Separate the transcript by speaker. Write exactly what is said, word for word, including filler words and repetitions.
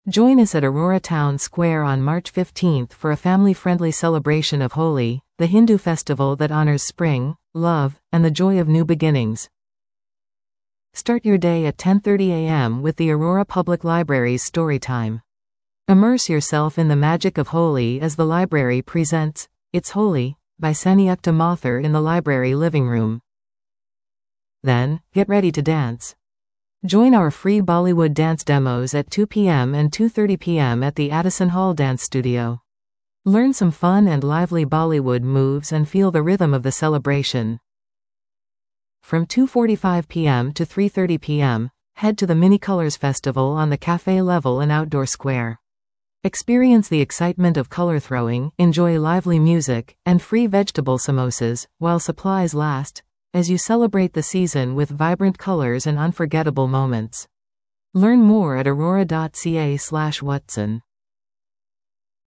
Speaker 1: Join us at Aurora Town Square on March fifteenth for a family-friendly celebration of Holi, the Hindu festival that honors spring, love, and the joy of new beginnings. Start your day at ten thirty a m with the Aurora Public Library's Storytime. Immerse yourself in the magic of Holi as the library presents It's Holi by Saniyukta Mathur in the library living room. Then, get ready to dance. Join our free Bollywood dance demos at two p m and two thirty p m at the Addison Hall Dance Studio. Learn some fun and lively Bollywood moves and feel the rhythm of the celebration. From two forty-five p m to three thirty p m, head to the Mini Colors Festival on the cafe level and outdoor square. Experience the excitement of color throwing, enjoy lively music, and free vegetable samosas, while supplies last, as you celebrate the season with vibrant colors and unforgettable moments. Learn more at aurora dot c a slash watson.